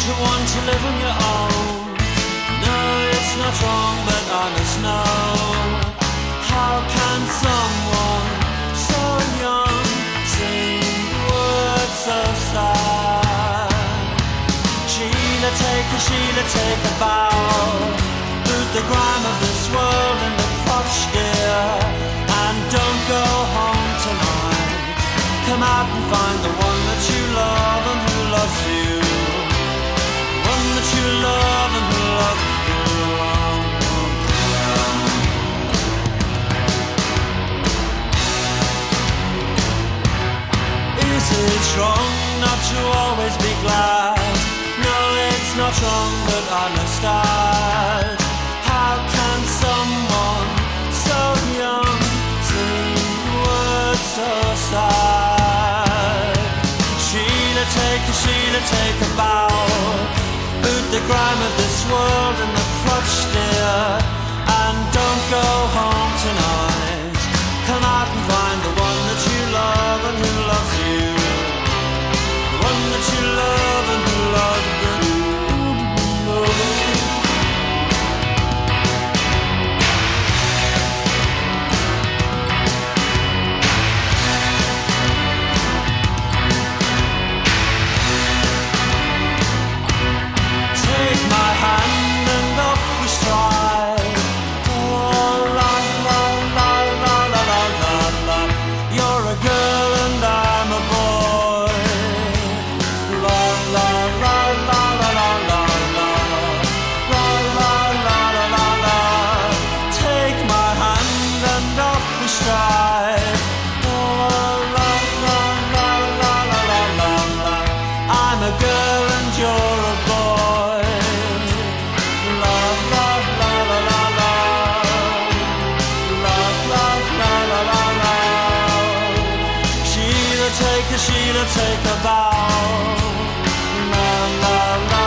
to want to live on your own. No, it's not wrong, but I must know. How can someone so young sing words so sad? Sheila, take a bow. Boot the grime of this world in the crotch, dear, and don't go home tonight. Come out and find the one that you love and who loves you. One that you love and who loves you. Is it wrong not to always be glad? No, it's not wrong, but I must add. How can someone so young sing words so sad? Sheila, take a bow. Boot the grime of this world in the crotch, dear, and don't go home tonight. Come out and find the one that you love and who loves you. The one that you love and who loves you. Sheila, take a bow. La la la.